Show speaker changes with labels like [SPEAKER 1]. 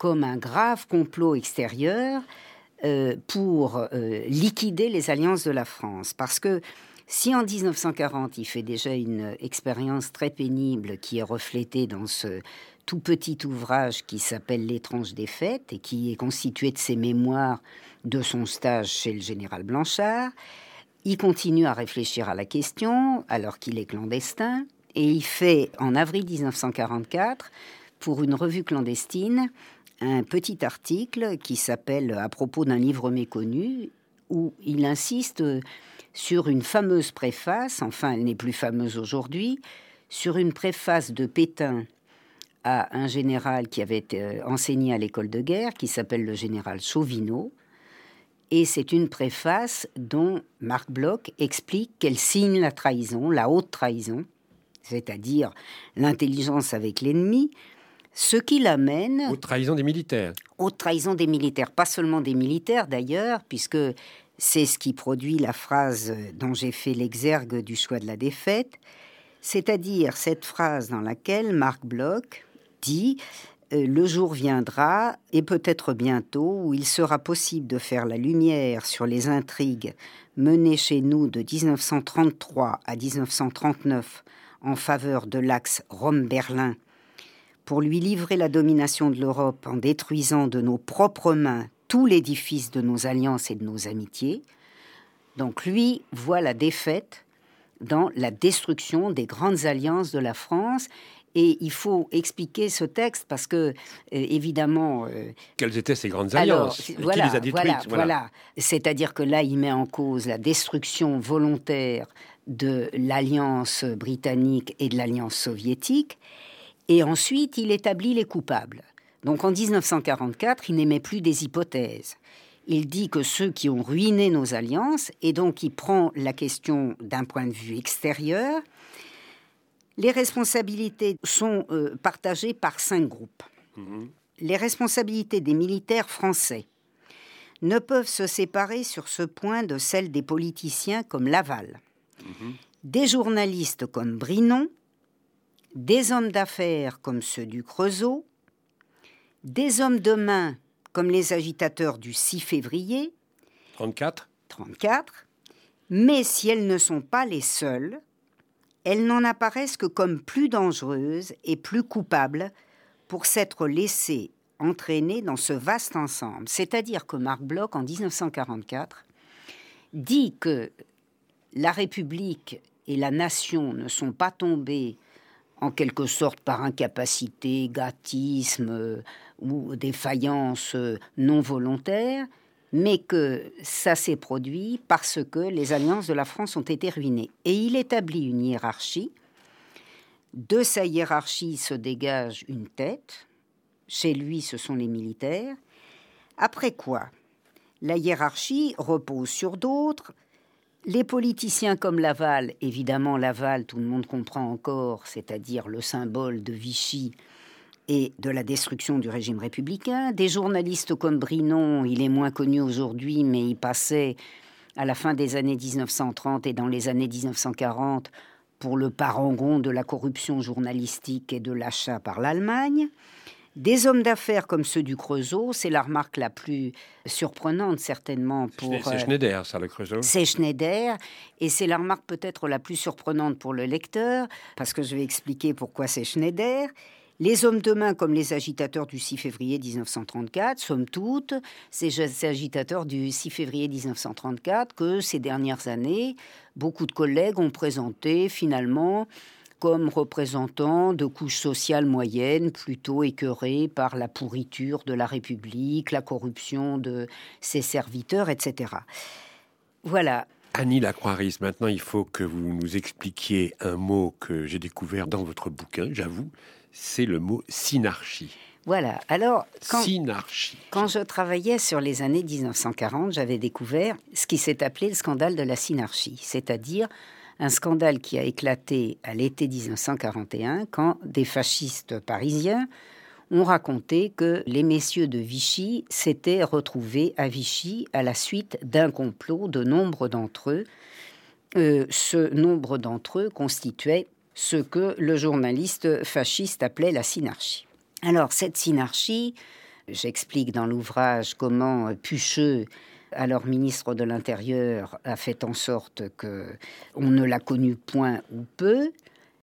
[SPEAKER 1] comme un grave complot extérieur pour liquider les alliances de la France. Parce que si en 1940, il fait déjà une expérience très pénible qui est reflétée dans ce tout petit ouvrage qui s'appelle L'étrange défaite et qui est constitué de ses mémoires de son stage chez le général Blanchard, il continue à réfléchir à la question alors qu'il est clandestin et il fait en avril 1944 pour une revue clandestine un petit article qui s'appelle « À propos d'un livre méconnu » où il insiste sur une fameuse préface, enfin elle n'est plus fameuse aujourd'hui, sur une préface de Pétain à un général qui avait enseigné à l'école de guerre, qui s'appelle le général Chauvineau. Et c'est une préface dont Marc Bloch explique qu'elle signe la trahison, la haute trahison, c'est-à-dire l'intelligence avec l'ennemi, ce qui l'amène...
[SPEAKER 2] Haute trahison des militaires.
[SPEAKER 1] Haute trahison des militaires, pas seulement des militaires d'ailleurs, puisque c'est ce qui produit la phrase dont j'ai fait l'exergue du choix de la défaite, c'est-à-dire cette phrase dans laquelle Marc Bloch dit « Le jour viendra, et peut-être bientôt, où il sera possible de faire la lumière sur les intrigues menées chez nous de 1933 à 1939 en faveur de l'axe Rome-Berlin, pour lui livrer la domination de l'Europe en détruisant de nos propres mains tout l'édifice de nos alliances et de nos amitiés. » Donc lui voit la défaite dans la destruction des grandes alliances de la France. Et il faut expliquer ce texte parce que, évidemment...
[SPEAKER 2] Quelles étaient ces grandes alliances? Qui les a détruites?
[SPEAKER 1] Voilà. C'est-à-dire que là, il met en cause la destruction volontaire de l'alliance britannique et de l'alliance soviétique. Et ensuite, il établit les coupables. Donc en 1944, il n'émet plus des hypothèses. Il dit que ceux qui ont ruiné nos alliances, et donc il prend la question d'un point de vue extérieur, les responsabilités sont partagées par 5 groupes. Les responsabilités des militaires français ne peuvent se séparer sur ce point de celles des politiciens comme Laval, des journalistes comme Brinon, des hommes d'affaires comme ceux du Creusot, des hommes de main comme les agitateurs du 6 février
[SPEAKER 2] 34,
[SPEAKER 1] mais si elles ne sont pas les seules, elles n'en apparaissent que comme plus dangereuses et plus coupables pour s'être laissées entraîner dans ce vaste ensemble. C'est-à-dire que Marc Bloch, en 1944, dit que la République et la nation ne sont pas tombées en quelque sorte par incapacité, gâtisme ou défaillance non volontaire, mais que ça s'est produit parce que les alliances de la France ont été ruinées. Et il établit une hiérarchie. De sa hiérarchie se dégage une tête. Chez lui, ce sont les militaires. Après quoi, la hiérarchie repose sur d'autres. Les politiciens comme Laval, évidemment Laval, tout le monde comprend encore, c'est-à-dire le symbole de Vichy et de la destruction du régime républicain. Des journalistes comme Brinon, il est moins connu aujourd'hui, mais il passait à la fin des années 1930 et dans les années 1940 pour le parangon de la corruption journalistique et de l'achat par l'Allemagne. Des hommes d'affaires comme ceux du Creusot, c'est la remarque la plus surprenante certainement pour...
[SPEAKER 2] C'est Schneider, ça, le Creusot.
[SPEAKER 1] C'est Schneider, et c'est la remarque peut-être la plus surprenante pour le lecteur, parce que je vais expliquer pourquoi c'est Schneider. Les hommes de main comme les agitateurs du 6 février 1934, somme toute, ces agitateurs du 6 février 1934 que ces dernières années, beaucoup de collègues ont présenté finalement comme représentants de couches sociales moyennes, plutôt écœurées par la pourriture de la République, la corruption de ses serviteurs, etc. Voilà.
[SPEAKER 2] Annie Lacroix-Rice, maintenant il faut que vous nous expliquiez un mot que j'ai découvert dans votre bouquin, j'avoue, c'est le mot synarchie.
[SPEAKER 1] Voilà, alors,
[SPEAKER 2] synarchie.
[SPEAKER 1] Quand je travaillais sur les années 1940, j'avais découvert ce qui s'est appelé le scandale de la synarchie, c'est-à-dire un scandale qui a éclaté à l'été 1941 quand des fascistes parisiens ont raconté que les messieurs de Vichy s'étaient retrouvés à Vichy à la suite d'un complot de nombre d'entre eux. Ce nombre d'entre eux constituait ce que le journaliste fasciste appelait la synarchie. Alors, cette synarchie J'explique dans l'ouvrage comment Pucheux, alors ministre de l'Intérieur, a fait en sorte qu'on ne l'a connu point ou peu.